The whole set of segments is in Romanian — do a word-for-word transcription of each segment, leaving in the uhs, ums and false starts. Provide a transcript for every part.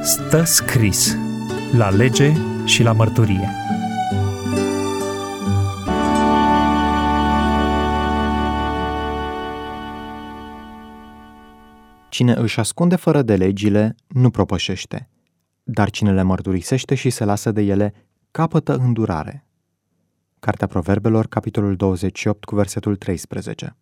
Stă scris la lege și la mărturie. Cine își ascunde fără de legile, nu propășește, dar cine le mărturisește și se lasă de ele, capătă îndurare. Cartea Proverbelor, capitolul douăzeci și opt, cu versetul treisprezece.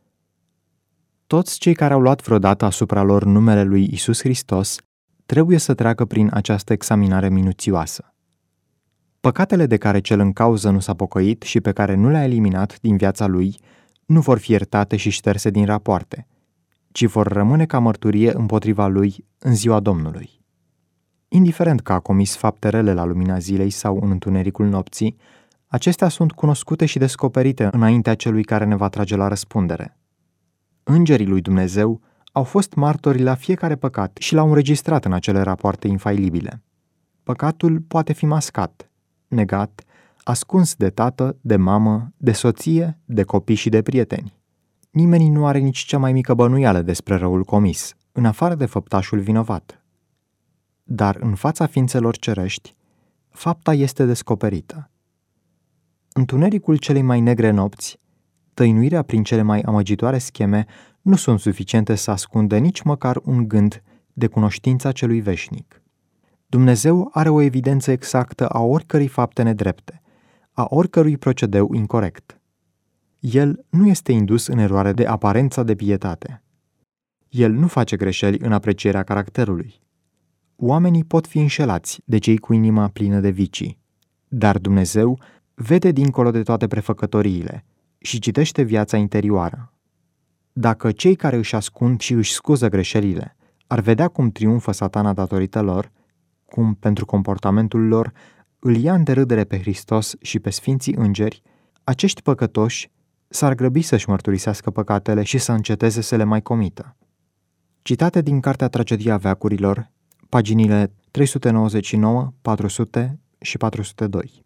Toți cei care au luat vreodată asupra lor numele lui Iisus Hristos trebuie să treacă prin această examinare minuțioasă. Păcatele de care cel în cauză nu s-a pocăit și pe care nu le-a eliminat din viața lui nu vor fi iertate și șterse din rapoarte, ci vor rămâne ca mărturie împotriva lui în ziua Domnului. Indiferent că a comis fapte rele la lumina zilei sau în întunericul nopții, acestea sunt cunoscute și descoperite înaintea celui care ne va trage la răspundere. Îngerii lui Dumnezeu au fost martori la fiecare păcat și l-au înregistrat în acele rapoarte infailibile. Păcatul poate fi mascat, negat, ascuns de tată, de mamă, de soție, de copii și de prieteni. Nimeni nu are nici cea mai mică bănuială despre răul comis, în afară de făptașul vinovat. Dar în fața ființelor cerești, fapta este descoperită. Întunericul celei mai negre nopți, tăinuirea prin cele mai amăgitoare scheme nu sunt suficiente să ascundă nici măcar un gând de cunoștința celui veșnic. Dumnezeu are o evidență exactă a oricărei fapte nedrepte, a oricărui procedeu incorect. El nu este indus în eroare de aparența de pietate. El nu face greșeli în aprecierea caracterului. Oamenii pot fi înșelați de cei cu inima plină de vicii, dar Dumnezeu vede dincolo de toate prefăcătoriile și citește viața interioară. Dacă cei care își ascund și își scuză greșelile ar vedea cum triumfă Satana datorită lor, cum, pentru comportamentul lor, îl ia în derâdere pe Hristos și pe sfinții îngeri, acești păcătoși s-ar grăbi să-și mărturisească păcatele și să înceteze să le mai comită. Citate din Cartea Tragedia veacurilor, paginile trei sute nouăzeci și nouă, patru sute și patru sute doi.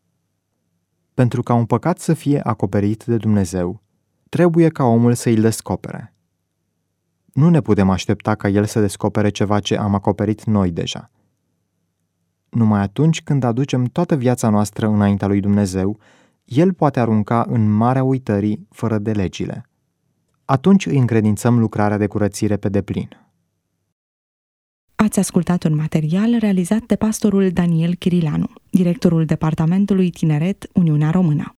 Pentru ca un păcat să fie acoperit de Dumnezeu, trebuie ca omul să îl descopere. Nu ne putem aștepta ca el să descopere ceva ce am acoperit noi deja. Numai atunci când aducem toată viața noastră înaintea lui Dumnezeu, el poate arunca în marea uitării fără de legile. Atunci îi încredințăm lucrarea de curățire pe deplin. Ați ascultat un material realizat de pastorul Daniel Chirilanu, directorul Departamentului Tineret Uniunea Română.